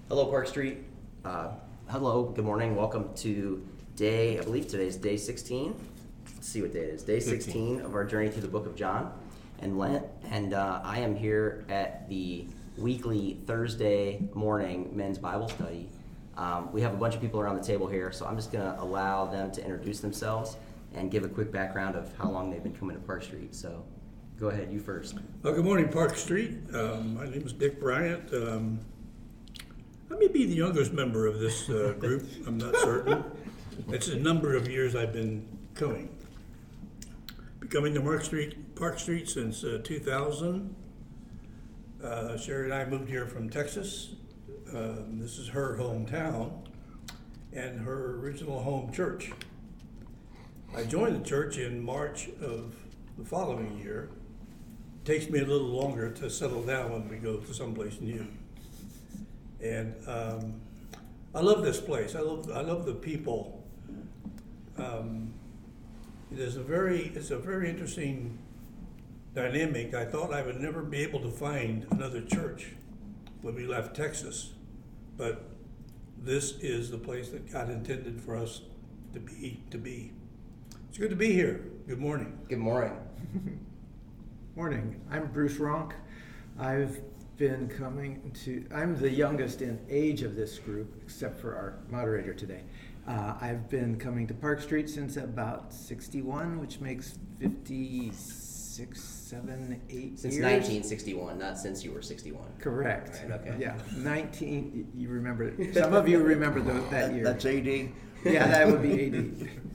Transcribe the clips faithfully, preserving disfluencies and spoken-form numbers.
Hello, Park Street. Uh, hello, good morning. Welcome to day, I believe today's day sixteen. Let's see what day it is. Day sixteen of our journey through the book of John and Lent. And uh, I am here at the weekly Thursday morning men's Bible study. Um, we have a bunch of people around the table here, so I'm just going to allow them to introduce themselves and give a quick background of how long they've been coming to Park Street. So go ahead, you first. Well, good morning, Park Street. Um, my name is Dick Bryant. Um, I may be the youngest member of this uh, group. I'm not certain. It's a number of years I've been coming. Been coming to Park Street, Park Street since uh, two thousand. Uh, Sherry and I moved here from Texas. Um, this is her hometown and her original home church. I joined the church in March of the following year. It takes me a little longer to settle down when we go to someplace new. And um, I love this place. I love I love the people. Um, it is a very it's a very interesting dynamic. I thought I would never be able to find another church when we left Texas, but this is the place that God intended for us to be to be. It's good to be here. Good morning. Good morning. Morning. I'm Bruce Ronk. I've been coming to, I'm the youngest in age of this group, except for our moderator today. Uh, I've been coming to Park Street since about sixty-one, which makes fifty-six, seven, eight Since years. nineteen sixty-one, not since you were sixty-one. Correct. Right, okay. Yeah, nineteen, you remember, some of you remember the, that year. That's A D? Yeah, that would be A D.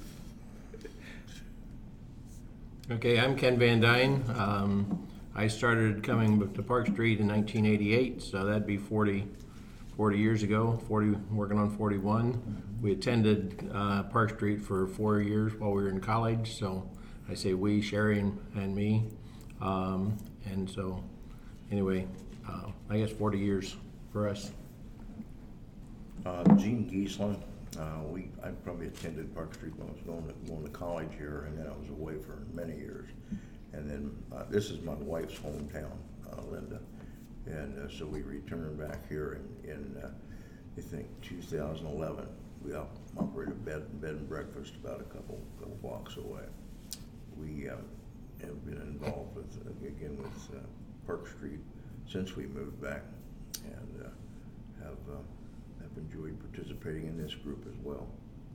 Okay, I'm Ken Van Dyne. Um, I started coming to Park Street in nineteen eighty-eight, so that'd be forty, forty years ago, forty, working on forty-one. We attended uh, Park Street for four years while we were in college, so I say we, Sherry and, and me. Um, and so, anyway, uh, I guess forty years for us. Uh, Gene Giesland. Uh, we, I probably attended Park Street when I was going to, going to college here, and then I was away for many years. And then uh, this is my wife's hometown, uh, Linda. And uh, so we returned back here in, in uh, I think, two thousand eleven. We op- operate a bed, bed and breakfast about a couple, couple blocks away. We um, have been involved with, uh, again, with uh, Park Street since we moved back, and uh, have uh, have enjoyed participating in this group as well.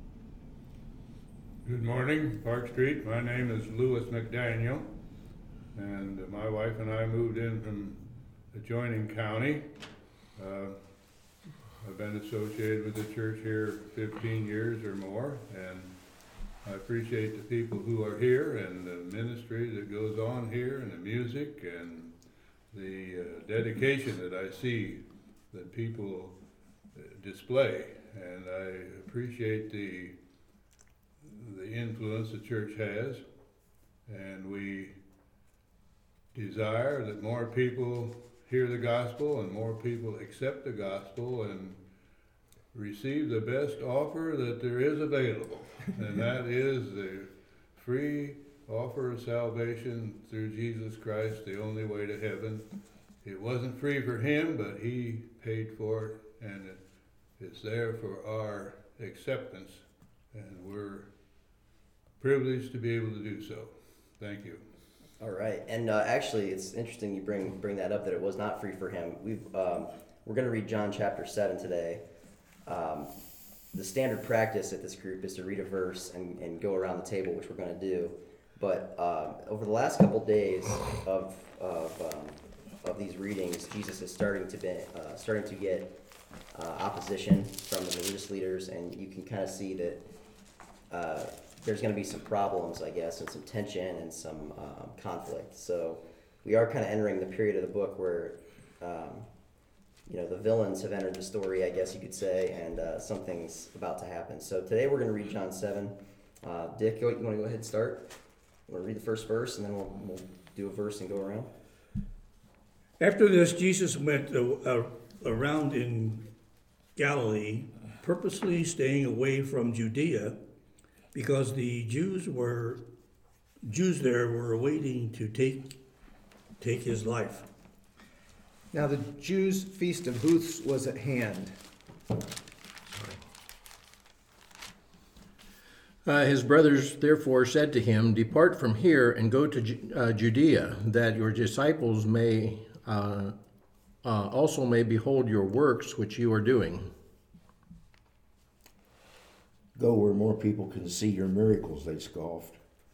Good morning, Park Street. My name is Louis McDaniel, and my wife and I moved in from adjoining county. Uh, I've been associated with the church here fifteen years or more, and I appreciate the people who are here and the ministry that goes on here and the music and the uh, dedication that I see that people uh, display, and I appreciate the the influence the church has, and we desire that more people hear the gospel and more people accept the gospel and receive the best offer that there is available, and that is the free offer of salvation through Jesus Christ, the only way to heaven. It wasn't free for him, but he paid for it, and it, it's there for our acceptance, and we're privileged to be able to do so. Thank you. All right, and uh, actually, it's interesting you bring bring that up, that it was not free for him. We've um, we're going to read John chapter seven today. Um, the standard practice at this group is to read a verse and, and go around the table, which we're going to do. But uh, over the last couple days of of um, of these readings, Jesus is starting to be uh, starting to get uh, opposition from the religious leaders, and you can kind of see that. Uh, There's going to be some problems, I guess, and some tension and some um, conflict. So we are kind of entering the period of the book where, um, you know, the villains have entered the story, I guess you could say, and uh, something's about to happen. So today we're going to read John seven. Uh, Dick, you want to go ahead and start? You want to read the first verse, and then we'll, we'll do a verse and go around? After this, Jesus went uh, uh, around in Galilee, purposely staying away from Judea, because the Jews were Jews there were waiting to take take his life. Now the Jews' feast of booths was at hand. Sorry. Uh, his brothers therefore said to him, "Depart from here and go to Ju- uh, Judea, that your disciples may uh, uh, also may behold your works which you are doing." Go where more people can see your miracles, they scoffed.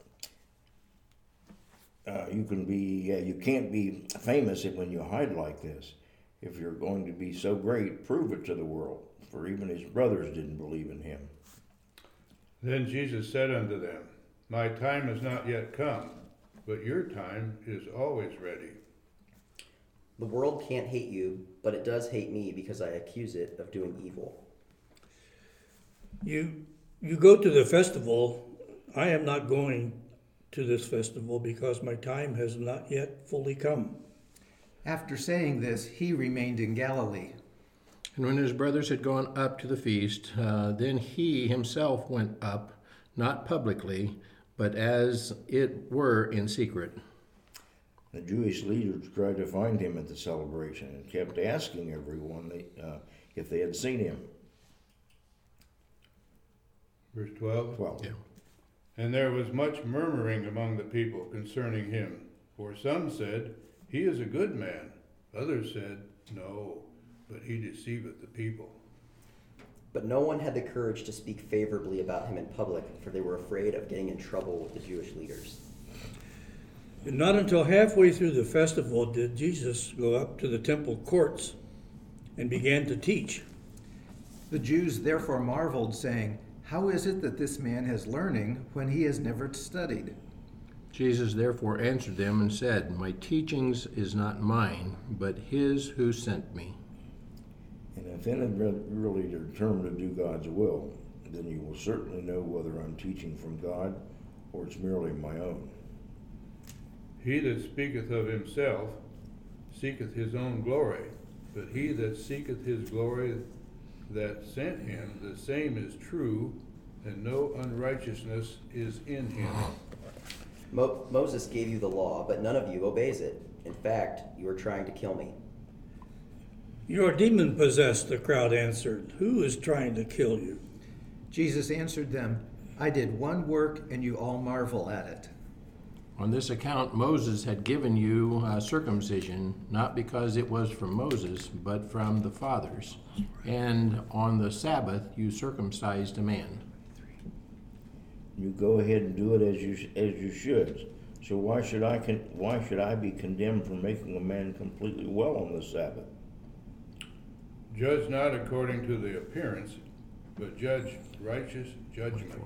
Uh, you can be, uh, you can't be famous when you hide like this. If you're going to be so great, prove it to the world. For even his brothers didn't believe in him. Then Jesus said unto them, My time is not yet come, but your time is always ready. The world can't hate you, but it does hate me because I accuse it of doing evil. You, you go to the festival. I am not going to this festival because my time has not yet fully come. After saying this, he remained in Galilee. And when his brothers had gone up to the feast, uh, then he himself went up, not publicly, but as it were in secret. The Jewish leaders tried to find him at the celebration and kept asking everyone they, uh, if they had seen him. Verse twelve. Well, Yeah. And there was much murmuring among the people concerning him. For some said, He is a good man. Others said, No, but he deceiveth the people. But no one had the courage to speak favorably about him in public, for they were afraid of getting in trouble with the Jewish leaders. And not until halfway through the festival did Jesus go up to the temple courts and began to teach. The Jews therefore marveled, saying, How is it that this man has learning when he has never studied? Jesus therefore answered them and said, My teachings is not mine, but his who sent me. and if any really determined to do God's will, then you will certainly know whether I'm teaching from God or it's merely my own. He that speaketh of himself seeketh his own glory, but he that seeketh his glory that sent him, the same is true, and no unrighteousness is in him. Mo- Moses gave you the law, but none of you obeys it. In fact, you are trying to kill me. You are demon-possessed, the crowd answered. Who is trying to kill you? Jesus answered them, I did one work, and you all marvel at it. On this account, Moses had given you uh, circumcision, not because it was from Moses, but from the fathers. And on the Sabbath, you circumcised a man. You go ahead and do it as you as you should. So why should I con- why should I be condemned for making a man completely well on the Sabbath? Judge not according to the appearance, but judge righteous judgment.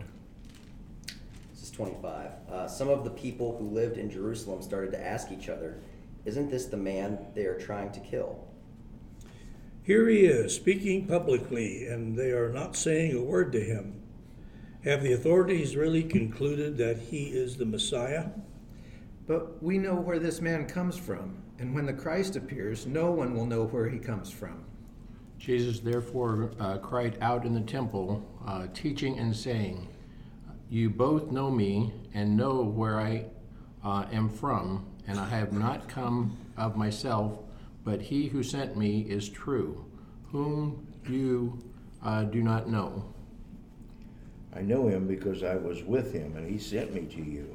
This is twenty-five. Uh, some of the people who lived in Jerusalem started to ask each other, Isn't this the man they are trying to kill? Here he is, speaking publicly, and they are not saying a word to him. Have the authorities really concluded that he is the Messiah? But we know where this man comes from, and when the Christ appears, no one will know where he comes from. Jesus therefore uh, cried out in the temple, uh, teaching and saying, You both know me and know where I uh, am from, and I have not come of myself, but he who sent me is true, whom you uh, do not know. I know him because I was with him, and he sent me to you.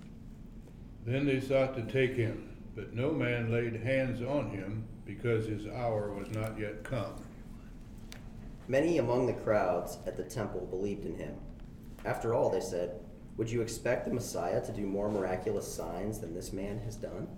Then they sought to take him, but no man laid hands on him, because his hour was not yet come. Many among the crowds at the temple believed in him. After all, they said, Would you expect the Messiah to do more miraculous signs than this man has done?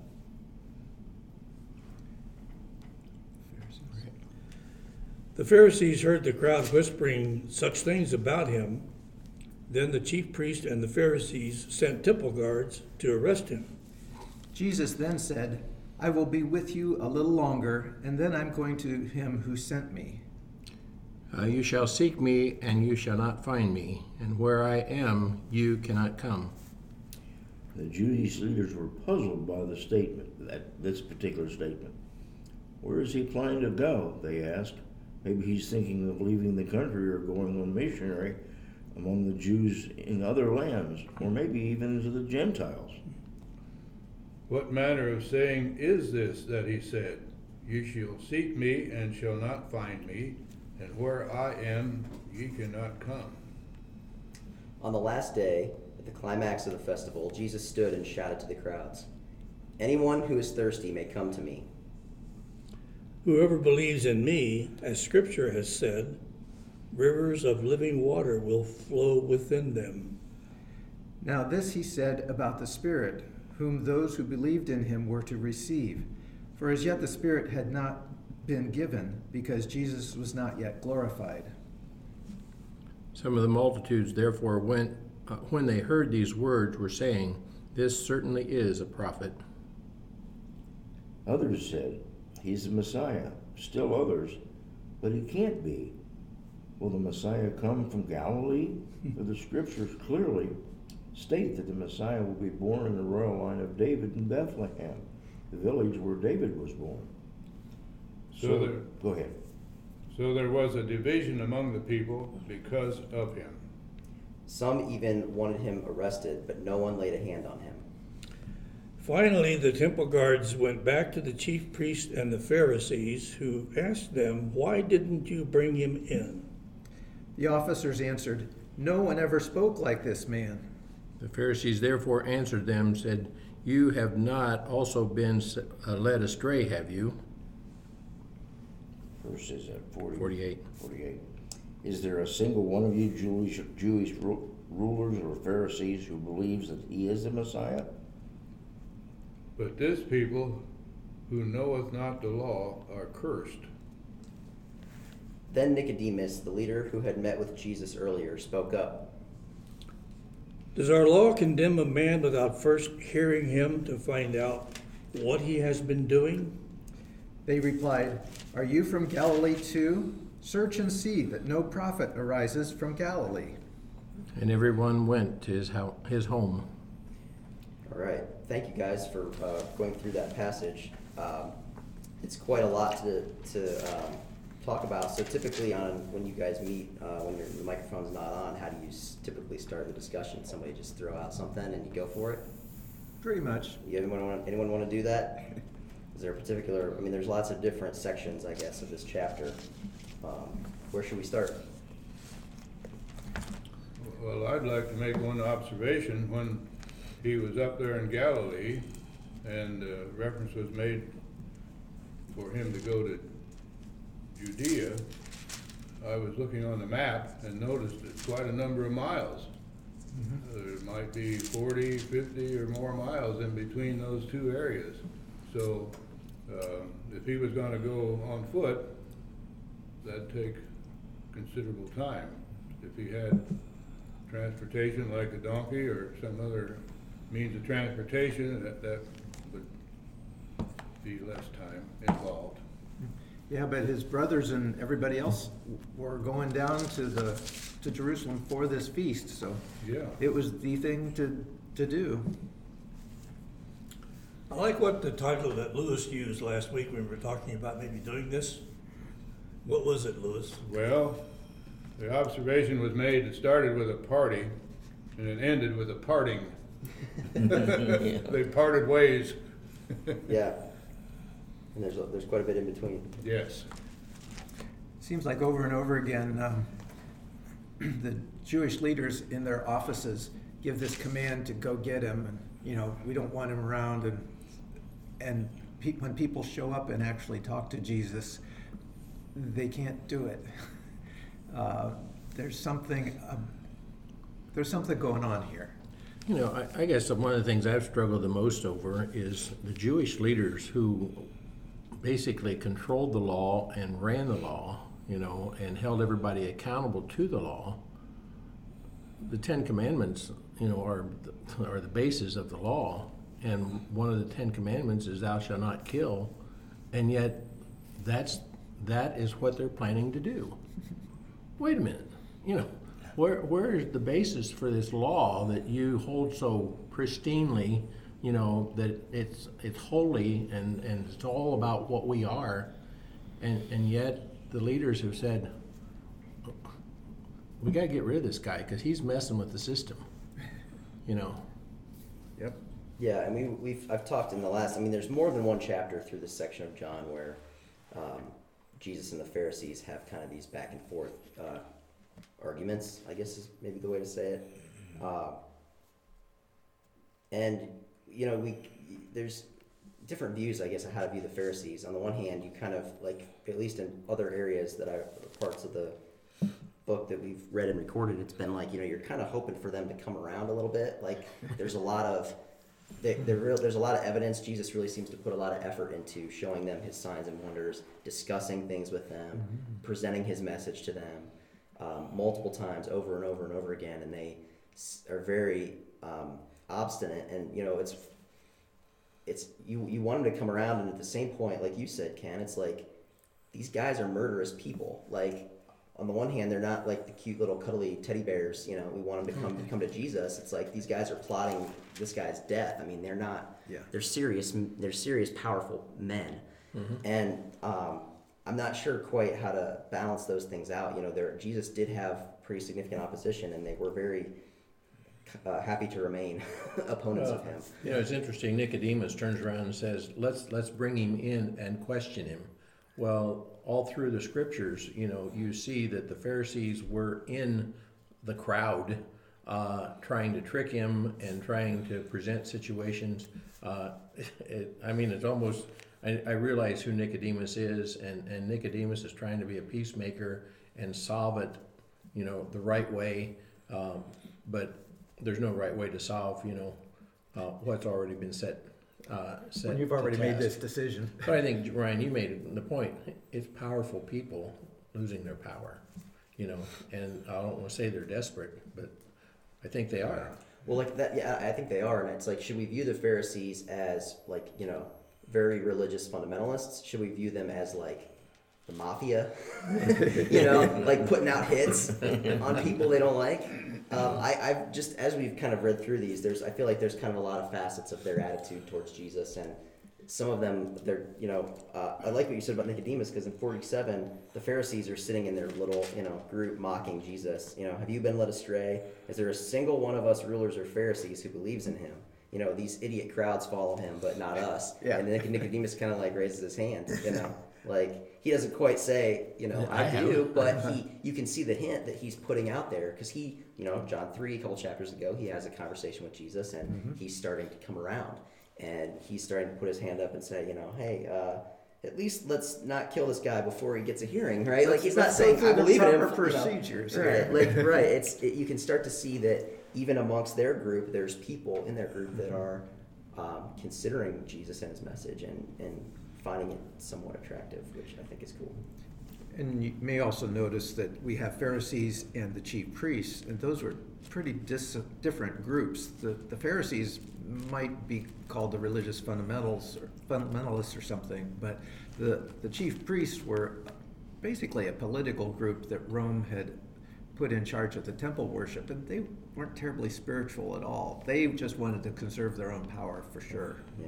The Pharisees heard the crowd whispering such things about him. Then the chief priest and the Pharisees sent temple guards to arrest him. Jesus then said, I will be with you a little longer, and then I'm going to him who sent me. Uh, you shall seek me, and you shall not find me, and where I am, you cannot come. The Jewish leaders were puzzled by the statement, that this particular statement. Where is he planning to go? They asked. Maybe he's thinking of leaving the country or going on missionary among the Jews in other lands, or maybe even into the Gentiles. What manner of saying is this that he said, You shall seek me and shall not find me, and where I am ye cannot come. On the last day, at the climax of the festival, Jesus stood and shouted to the crowds, "Anyone who is thirsty may come to me." Whoever believes in me, as Scripture has said, rivers of living water will flow within them. Now this he said about the Spirit, whom those who believed in him were to receive. For as yet the Spirit had not been given, because Jesus was not yet glorified. Some of the multitudes therefore went, uh, when they heard these words, were saying, "This certainly is a prophet." Others said, "He's the Messiah." Still others, "But he can't be. Will the Messiah come from Galilee? For the Scriptures clearly state that the Messiah will be born in the royal line of David in Bethlehem, the village where David was born." So So, there- go ahead. So there was a division among the people because of him. Some even wanted him arrested, but no one laid a hand on him. Finally, the temple guards went back to the chief priests and the Pharisees, who asked them, "Why didn't you bring him in?" The officers answered, "No one ever spoke like this man." The Pharisees therefore answered them, said, "You have not also been uh, led astray, have you?" Verse is at forty, forty-eight. forty-eight. Is there a single one of you Jewish, Jewish ru- rulers or Pharisees who believes that he is the Messiah? But this people who knoweth not the law are cursed. Then Nicodemus, the leader who had met with Jesus earlier, spoke up. Does our law condemn a man without first hearing him to find out what he has been doing? They replied, "Are you from Galilee too? Search and see that no prophet arises from Galilee." And everyone went to his, ho- his home. All right. Thank you guys for uh, going through that passage. Um, it's quite a lot to, to um, talk about. So typically on when you guys meet, uh, when your, the microphone's not on, how do you s- typically start the discussion? Somebody just throw out something and you go for it? Pretty much. You, anyone want, anyone want to do that? Is there a particular, I mean, there's lots of different sections, I guess, of this chapter. Um, where should we start? Well, I'd like to make one observation. When he was up there in Galilee and uh, reference was made for him to go to Judea, I was looking on the map and noticed it's quite a number of miles. Uh, There might be forty, fifty or more miles in between those two areas. So uh, if he was gonna go on foot, that'd take considerable time. If he had transportation like a donkey or some other means of transportation, that, that would be less time involved. Yeah, but his brothers and everybody else were going down to the to Jerusalem for this feast, so Yeah. it was the thing to to do. I like what the title that Lewis used last week when we were talking about maybe doing this. What was it, Lewis? Well, the observation was made, it started with a party and it ended with a parting. They parted ways. Yeah. And there's, a, there's quite a bit in between. Yes. Seems like over and over again, um, the Jewish leaders in their offices give this command to go get him, and you know we don't want him around. And and pe- when people show up and actually talk to Jesus, they can't do it. Uh, there's something uh, there's something going on here. You know, I, I guess one of the things I've struggled the most over is the Jewish leaders who basically controlled the law and ran the law, you know, and held everybody accountable to the law. The Ten Commandments, you know, are the, are the basis of the law, and one of the Ten Commandments is "Thou shalt not kill," and yet that's that is what they're planning to do. Wait a minute, you know, where where is the basis for this law that you hold so pristinely? You know, that it's it's holy and, and it's all about what we are, and and yet the leaders have said, we got to get rid of this guy because he's messing with the system, you know. Yep. Yeah, I mean, we've I've talked in the last. I mean, there's more than one chapter through this section of John where um, Jesus and the Pharisees have kind of these back and forth uh, arguments, I guess is maybe the way to say it. Uh, and, you know, we there's different views, I guess, of how to view the Pharisees. On the one hand, you kind of, like, at least in other areas that I, parts of the book that we've read and recorded, it's been like, you know, you're kind of hoping for them to come around a little bit. Like, there's a lot of, they, they're real, there's a lot of evidence. Jesus really seems to put a lot of effort into showing them his signs and wonders, discussing things with them, mm-hmm. presenting his message to them um, multiple times over and over and over again. And they are very um, obstinate. And, you know, it's, it's you, you want them to come around. And at the same point, like you said, Ken, it's like, these guys are murderous people. Like, on the one hand, they're not like the cute little cuddly teddy bears, you know, we want them to come to come to Jesus. It's like these guys are plotting this guy's death. I mean, they're not, yeah. they're serious, they're serious, powerful men. Mm-hmm. And um, I'm not sure quite how to balance those things out. You know, there Jesus did have pretty significant opposition, and they were very uh, happy to remain opponents well, of him. You know, it's interesting. Nicodemus turns around and says, let's let's bring him in and question him. Well, all through the scriptures, you know, you see that the Pharisees were in the crowd uh, trying to trick him and trying to present situations. Uh, it, I mean, it's almost, I, I realize who Nicodemus is, and, and Nicodemus is trying to be a peacemaker and solve it, you know, the right way. Um, but there's no right way to solve, you know, uh, what's already been set. Uh, when you've already made this decision. But I think, Ryan, you made the point. It's powerful people losing their power, you know, and I don't want to say they're desperate, but I think they are. Well, like that, yeah, I think they are. And it's like, should we view the Pharisees as, like, you know, very religious fundamentalists? Should we view them as, like, the mafia, you know, like putting out hits on people they don't like? Um, I, I've just, as we've kind of read through these, there's, I feel like there's kind of a lot of facets of their attitude towards Jesus, and some of them, they're, you know, uh, I like what you said about Nicodemus, because in forty-seven, the Pharisees are sitting in their little, you know, group mocking Jesus. You know, have you been led astray? Is there a single one of us rulers or Pharisees who believes in him? You know, these idiot crowds follow him, but not us. Yeah. And then Nicodemus kind of like raises his hand, you know. Like, he doesn't quite say, you know, I, I do, but he, you can see the hint that he's putting out there, because he, you know, John three, a couple chapters ago, he has a conversation with Jesus, and mm-hmm. he's starting to come around, and he's starting to put his hand up and say, you know, hey, uh, at least let's not kill this guy before he gets a hearing, right? Let's, like, he's not saying, I believe in him. Procedures, you know, right? Like, right. It's it, you can start to see that even amongst their group, there's people in their group that are um, considering Jesus and his message, and and finding it somewhat attractive, which I think is cool. And you may also notice that we have Pharisees and the chief priests, and those were pretty dis- different groups. The, the Pharisees might be called the religious fundamentals or fundamentalists or something, but the, the chief priests were basically a political group that Rome had put in charge of the temple worship, and they weren't terribly spiritual at all. They just wanted to conserve their own power for sure. Yeah.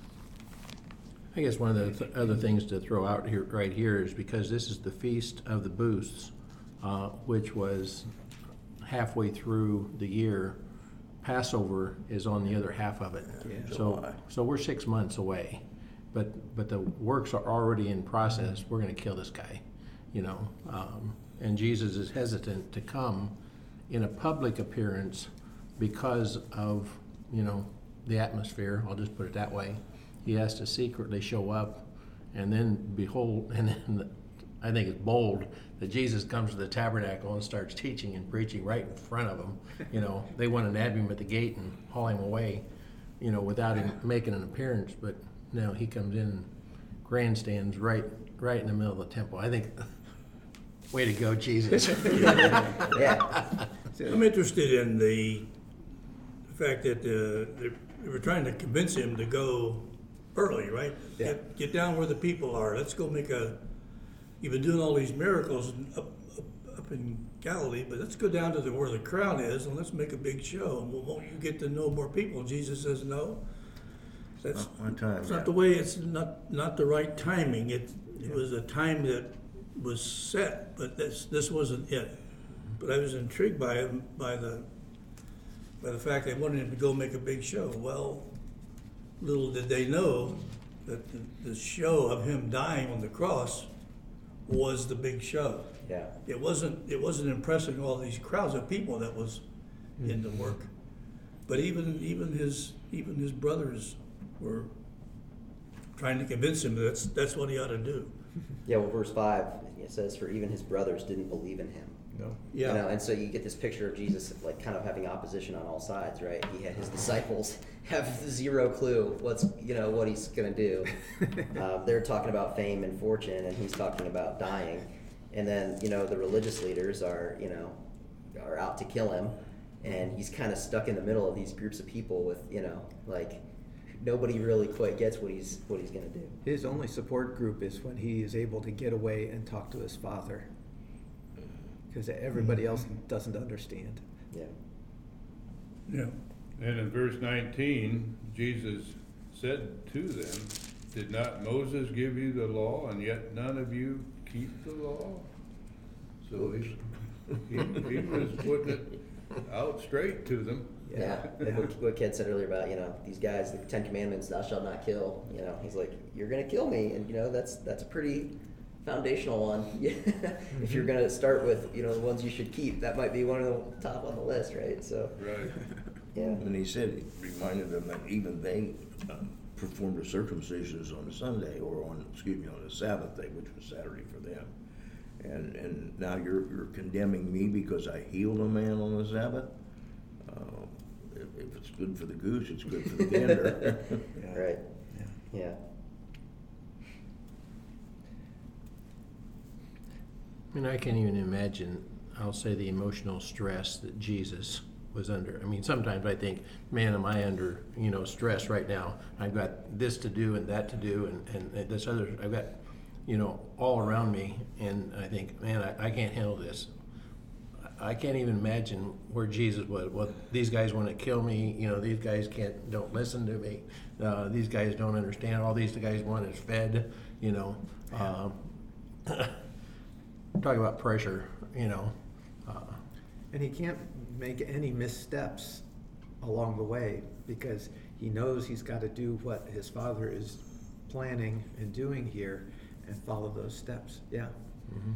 I guess one of the th- other things to throw out here, right here, is because this is the Feast of the Booths, uh, which was halfway through the year. Passover is on the other half of it. Yeah. So, so we're six months away, but but the works are already in process. We're going to kill this guy, you know. Um, and Jesus is hesitant to come in a public appearance because of, you know, the atmosphere. I'll just put it that way. He has to secretly show up, and then behold, and then the, I think it's bold that Jesus comes to the tabernacle and starts teaching and preaching right in front of them. You know, they want to nab him at the gate and haul him away, you know, without him making an appearance. But no, he comes in and grandstands right, right in the middle of the temple. I think, way to go, Jesus. Yeah. I'm interested in the fact that uh, they, they were trying to convince him to go early, right? Yeah. Get, get down where the people are. Let's go make a. You've been doing all these miracles up, up, up in Galilee, but let's go down to the, where the crowd is, and let's make a big show. Well, won't you get to know more people? Jesus says no. That's one time. It's yeah. not the way. It's not not the right timing. It it yeah. was a time that was set, but this this wasn't it. But I was intrigued by him by the by the fact they wanted him to go make a big show. Well, little did they know that the, the show of him dying on the cross was the big show. Yeah. It wasn't, it wasn't impressing all these crowds of people that was in the work. But even, even his, even his brothers were trying to convince him that's, that's what he ought to do. Yeah, well, verse five, it says, for even his brothers didn't believe in him. No. You know, Yeah, and so you get this picture of Jesus like kind of having opposition on all sides, right? He had his disciples have zero clue what's you know what he's gonna do. Um, they're talking about fame and fortune, and he's talking about dying. And then you know the religious leaders are you know are out to kill him, and he's kind of stuck in the middle of these groups of people with you know like nobody really quite gets what he's what he's gonna do. His only support group is when he is able to get away and talk to his father, because everybody else doesn't understand. Yeah. yeah. And in verse nineteen, Jesus said to them, did not Moses give you the law, and yet none of you keep the law? So he, he, he was putting it out straight to them. Yeah, like what, what Ken said earlier about you know these guys, the Ten Commandments, "Thou shalt not kill." You know, he's like, "You're gonna kill me," and you know that's that's a pretty foundational one. If you're gonna start with you know the ones you should keep, that might be one of the top on the list, right? So Right. yeah, And he said, he reminded them that even they uh, performed the circumcisions on Sunday, or on, excuse me, on the Sabbath day, which was Saturday for them. And and now you're you're condemning me because I healed a man on the Sabbath? Uh, if, if it's good for the goose, it's good for the gander. Yeah. right, Yeah. yeah, I mean, I can't even imagine, I'll say, the emotional stress that Jesus was under. I mean, sometimes I think, man, am I under, you know, stress right now? I've got this to do and that to do and, and this other, I've got, you know, all around me. And I think, man, I, I can't handle this. I can't even imagine where Jesus was. Well, these guys want to kill me. You know, these guys can't, don't listen to me. Uh, these guys don't understand. All these guys want is fed, you know. Um, talk about pressure, you know. Uh, And he can't make any missteps along the way because he knows he's got to do what his father is planning and doing here and follow those steps. Yeah. mm-hmm.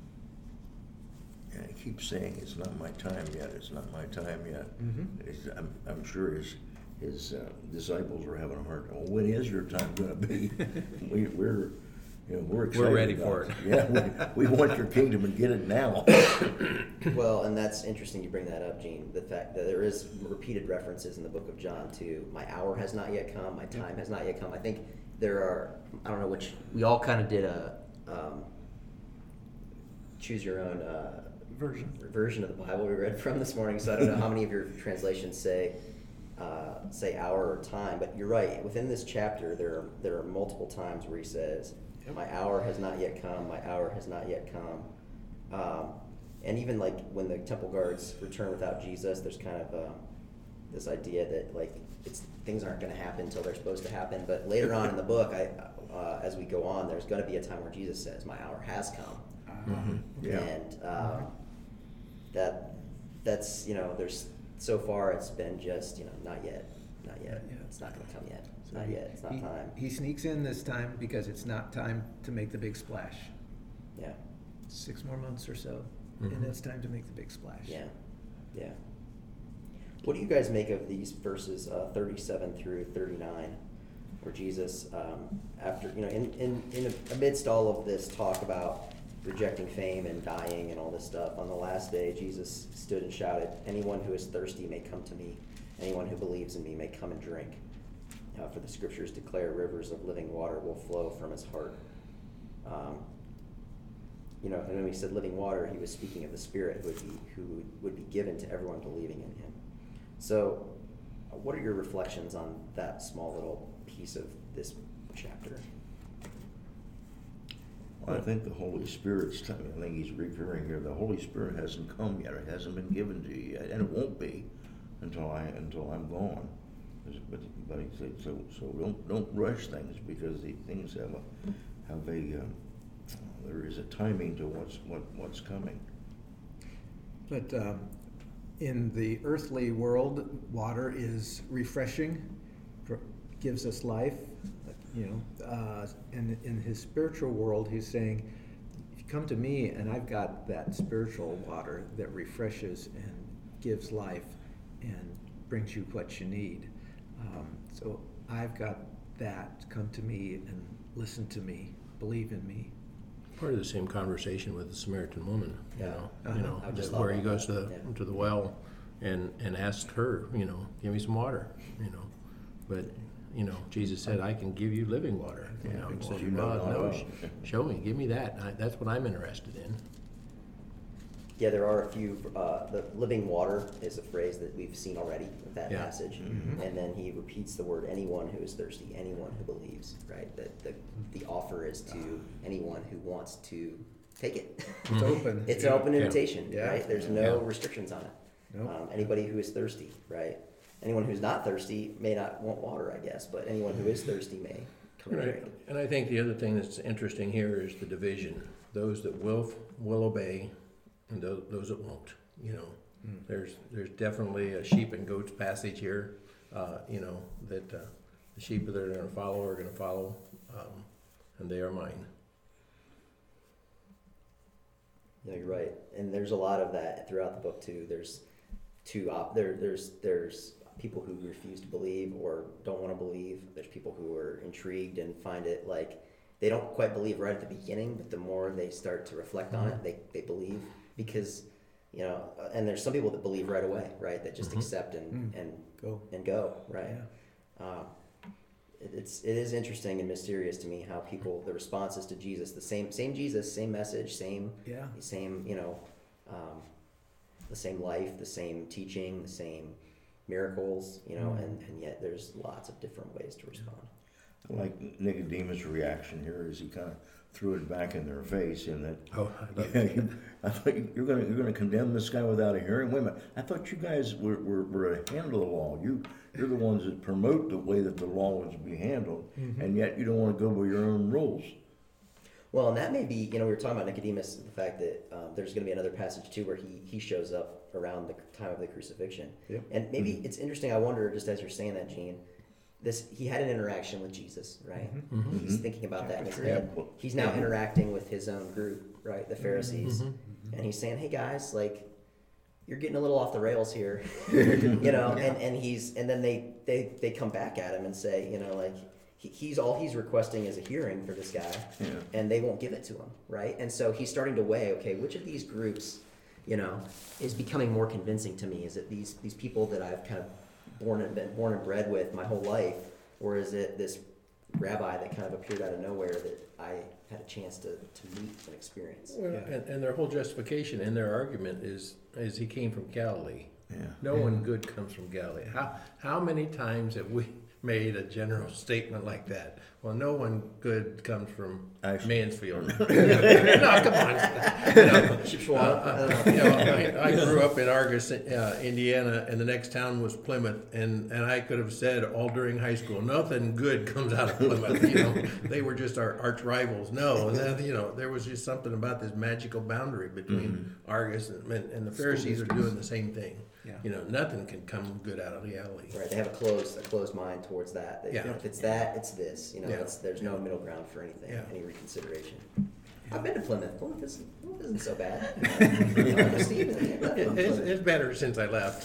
And he keeps saying, it's not my time yet, it's not my time yet. Mhm. It's- I'm, I'm sure his, his uh, disciples are having a hard time. Well, when is your time gonna be? We, we're, you know, we're excited ready about for it. Yeah, we, we want your kingdom and get it now. Well, and that's interesting you bring that up, Gene. The fact that there is repeated references in the book of John to my hour has not yet come, my time has not yet come. I think there are, I don't know which, we all kind of did a um, choose your own uh, Version. version of the Bible we read from this morning. So I don't know how many of your translations say uh, say hour or time, but you're right. Within this chapter, there are, there are multiple times where he says, "My hour has not yet come. My hour has not yet come." Um, and even like when the temple guards return without Jesus, there's kind of uh, this idea that like it's things aren't going to happen until they're supposed to happen. But later on in the book, I uh, as we go on, there's going to be a time where Jesus says, "My hour has come." Mhm. Yeah. And um, that that's you know there's so far it's been just you know not yet, not yet. Yeah. It's not going to come yet. So Not he- yet. It's not he- time. He sneaks in this time because it's not time to make the big splash. Yeah, Six more months or so, Mhm. and it's time to make the big splash. yeah, yeah. What do you guys make of these verses uh, thirty-seven through thirty-nine, where Jesus, um, after you know, in, in in amidst all of this talk about rejecting fame and dying and all this stuff, on the last day Jesus stood and shouted, "Anyone who is thirsty may come to me. Anyone who believes in me may come and drink. Uh, for the scriptures declare rivers of living water will flow from his heart." Um, you know, and when he said living water, he was speaking of the Spirit who would be who would be given to everyone believing in him. So, uh, what are your reflections on that small little piece of this chapter? Well, I think the Holy Spirit's, t- I think he's referring here, the Holy Spirit hasn't come yet, it hasn't been given to you yet, and it won't be until I, until I'm gone. But, but he said, so, so don't, don't rush things, because the things have a, have a, uh, there is a timing to what's, what, what's coming. But um, in the earthly world, water is refreshing, pr- gives us life, you know. Uh, and in his spiritual world, he's saying, come to me and I've got that spiritual water that refreshes and gives life and brings you what you need. Um, so I've got that. Come to me and listen to me, believe in me. Part of the same conversation with the Samaritan woman, you Yeah. know, Uh-huh. you know, I just just where thought he about goes to the, that, yeah. to the well and, and asks her, you know, give me some water, you know. But, you know, Jesus said, I can give you living water, you know. And Well, says, you know God, not no, well. sh- show me, give me that. I, that's what I'm interested in. Yeah, there are a few, uh, the living water is a phrase that we've seen already with that Yeah. passage. Mhm. And then he repeats the word, anyone who is thirsty, anyone who believes, right? That the, the offer is to anyone who wants to take it. It's open. It's an open Yeah. invitation, Yeah. right? There's no Yeah. restrictions on it. Nope. Um, anybody who is thirsty, right? Anyone who's not thirsty may not want water, I guess, but anyone who is thirsty may come and Right. drink. And I think the other thing that's interesting here is the division. Those that will, will obey and those, those that won't, you know. There's, there's definitely a sheep and goats passage here, uh, you know, that, uh, the sheep that are gonna follow are gonna follow, um, and they are mine. Yeah, you're right. And there's a lot of that throughout the book too. There's two op- there there's there's people who refuse to believe or don't want to believe. There's people who are intrigued and find it like they don't quite believe right at the beginning, but the more they start to reflect on it, they, they believe because you know, uh, and there's some people that believe right away, right? That just Mhm. accept and, Mm. and Go. and go, right? Yeah. Um, it, it's it is interesting and mysterious to me how people the responses to Jesus, the same same Jesus, same message, same Yeah. the same you know, um, the same life, the same teaching, the same miracles, you know, Mm. and, and yet there's lots of different ways to respond. I like Nicodemus' reaction here as he kind of threw it back in their face in that, Oh, I love yeah, you, I thought you- you're gonna, you're gonna condemn this guy without a hearing? Wait a minute, I thought you guys were, were, were a hand of the law. You, you're the ones that promote the way that the law was to be handled, and yet you don't wanna go by your own rules. Well, and that may be, you know, we were talking about Nicodemus, the fact that um, there's going to be another passage too where he, he shows up around the time of the crucifixion. Yep. And maybe it's interesting, I wonder, just as you're saying that, Gene, this he had an interaction with Jesus, right? Mhm. He's thinking about that in his Chapter head. three. He's now interacting with his own group, right? The Pharisees. Mhm. And he's saying, hey guys, like, you're getting a little off the rails here, you know, and, and he's, and then they, they, they come back at him and say, you know, like, he, he's, all he's requesting is a hearing for this guy, Yeah. and they won't give it to him, right? And so he's starting to weigh, okay, which of these groups, you know, is becoming more convincing to me? Is it these, these people that I've kind of born and been born and bred with my whole life, or is it this rabbi that kind of appeared out of nowhere that I had a chance to, to meet and experience? Well, Yeah. and, and their whole justification and their argument is, is he came from Galilee. Yeah. No one good comes from Galilee. How, how many times have we made a general statement like that? Well, no one good comes from Actually- Mansfield. no, come on. You know, Shipshawana, uh, I don't uh, know. you know, I, I grew up in Argus, uh, Indiana, and the next town was Plymouth, and, and I could have said all during high school, nothing good comes out of Plymouth. You know, they were just our arch rivals. No, and then you know there was just something about this magical boundary between Argus and, and the Pharisees are doing the same thing. Yeah. You know, nothing can come good out of Galilee. Right, they have a closed, a closed mind towards that. They, Yeah. If it's that, it's this. You know, Yeah. it's, there's no middle ground for anything, Yeah. any reconsideration. I've been to Plymouth. Plymouth isn't, Plymouth isn't so bad. You know, Steve, isn't it? It, it's, it's better since I left.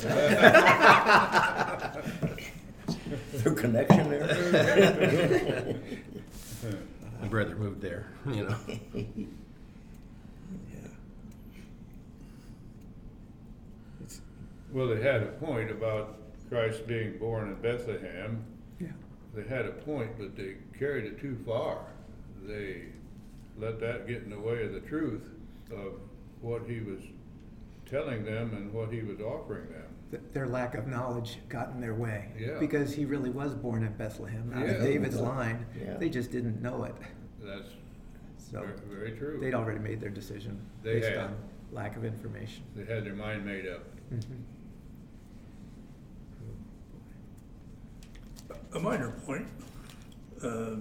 Their connection there? My brother moved there. You know. Yeah. It's, Well, they had a point about Christ being born in Bethlehem. yeah. They had a point, but they carried it too far. They let that get in the way of the truth of what he was telling them and what he was offering them. Th- Their lack of knowledge got in their way. Yeah. Because he really was born in Bethlehem, out Yeah. of David's line. Yeah. They just didn't know it. That's So very, very true. they'd already made their decision They based had. on lack of information. They had their mind made up. Mhm. A minor point. Uh,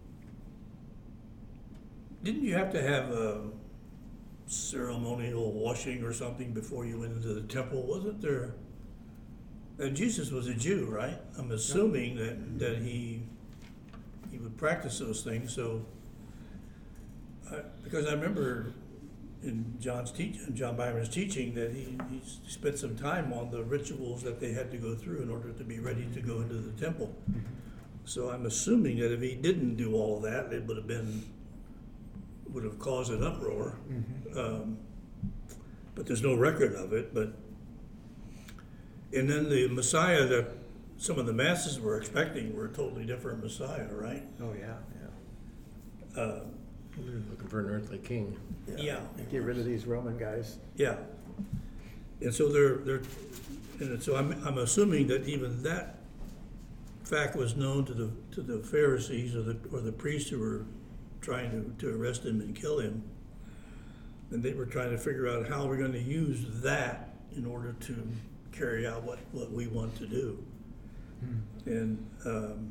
Didn't you have to have a ceremonial washing or something before you went into the temple? Wasn't there? And Jesus was a Jew, right? I'm assuming that, that he he would practice those things. So, I, because I remember in John's teach, John Byron's teaching, that he, he spent some time on the rituals that they had to go through in order to be ready to go into the temple. So I'm assuming that if he didn't do all that, it would have been, would have caused an uproar. Mm-hmm. Um, but there's no record of it. But and then the Messiah that some of the masses were expecting were a totally different Messiah, right? Oh, yeah. Yeah. Uh, We were looking for an earthly king. yeah. Get rid of these Roman guys. Yeah. And so they're, they're, and so I'm, I'm assuming that even that fact was known to the, to the Pharisees or the, or the priests who were trying to, to arrest him and kill him. And they were trying to figure out how we're gonna use that in order to carry out what, what we want to do. Hmm. And, um,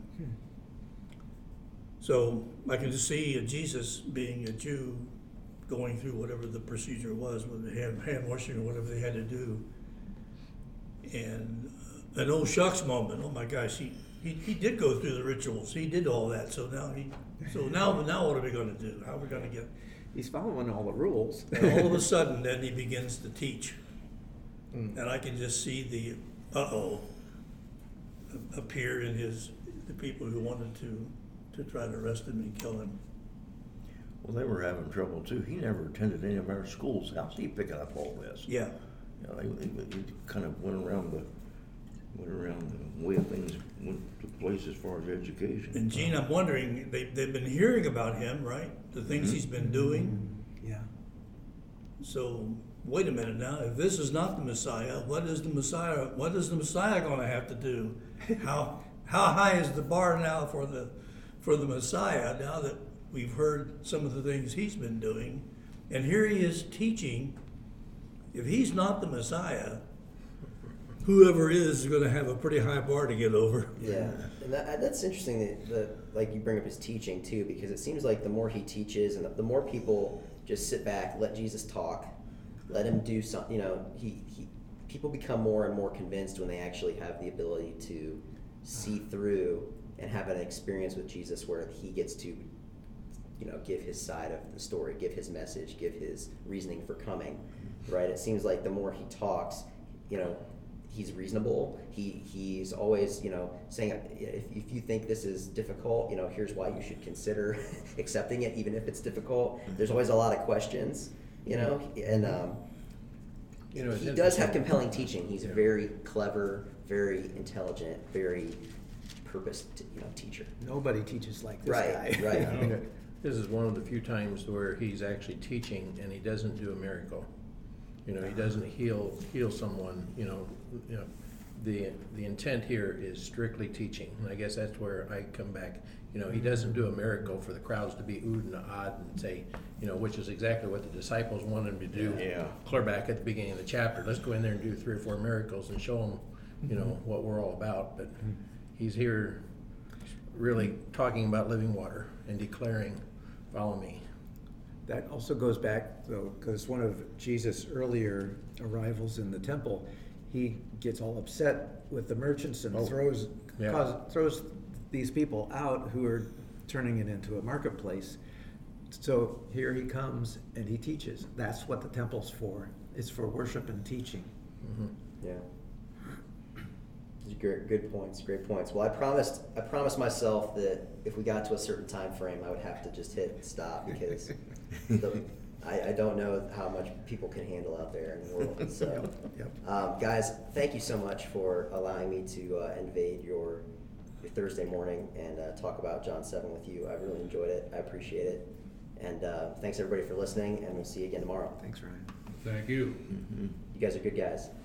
so I can just see Jesus being a Jew going through whatever the procedure was with the hand, hand washing or whatever they had to do. And uh, an oh shucks moment, oh my gosh, he, he, he did go through the rituals, he did all that, so now he, so now, now what are we gonna do? How are we gonna get, He's following all the rules. and all of a sudden, then he begins to teach. Mm. And I can just see the uh-oh appear in his, the people who wanted to, to try to arrest him and kill him. Well, they were having trouble too. He never attended any of our schools. How's he picking up all this? Yeah. You know, he, he, he kind of went around the, went around the way things went to place as far as education. And Gene, I'm wondering, they, they've been hearing about him, right? The things he's been doing. Yeah. So, wait a minute now, if this is not the Messiah, what is the Messiah, what is the Messiah gonna have to do? How, how high is the bar now for the, for the Messiah, now that we've heard some of the things he's been doing? And here he is teaching. If he's not the Messiah, whoever is is gonna have a pretty high bar to get over. Yeah, and that, that's interesting that, that, like, you bring up his teaching too, because it seems like the more he teaches and the, the more people just sit back, let Jesus talk, let him do something, you know, he, he, people become more and more convinced when they actually have the ability to see through and have an experience with Jesus where he gets to, you know, give his side of the story, give his message, give his reasoning for coming, right? It seems like the more he talks, you know, he's reasonable. He he's always, you know, saying, if, if you think this is difficult, you know, here's why you should consider accepting it, even if it's difficult. There's always a lot of questions, you know, and um, You know, it's he does have interesting. compelling teaching. He's a Yeah. very clever, very intelligent, very purposed, you know, teacher. Nobody teaches like this Right, guy. right. I mean, This is one of the few times where he's actually teaching and he doesn't do a miracle. You know, he doesn't heal heal someone. You know, you know, the the intent here is strictly teaching, and I guess that's where I come back. You know, he doesn't do a miracle for the crowds to be oohed and awed and say, you know, which is exactly what the disciples wanted him to do. Yeah. Clear back at the beginning of the chapter. Let's go in there and do three or four miracles and show them, you know, what we're all about. But he's here really talking about living water and declaring, follow me. That also goes back, though, because one of Jesus' earlier arrivals in the temple, he gets all upset with the merchants and Oh, throws yeah. cause, throws these people out who are turning it into a marketplace. So here he comes and he teaches. That's what the temple's for. It's for worship and teaching. Mm-hmm. Yeah. These are Great, good points. Great points. Well, I promised. I promised myself that if we got to a certain time frame, I would have to just hit stop because the, I, I don't know how much people can handle out there in the world. So, Yep. um, guys, thank you so much for allowing me to uh, invade your, your Thursday morning and uh, talk about John seven with you. I really enjoyed it. I appreciate it. And uh, thanks everybody for listening. And we'll see you again tomorrow. Thanks, Ryan. Thank you. You guys are good guys.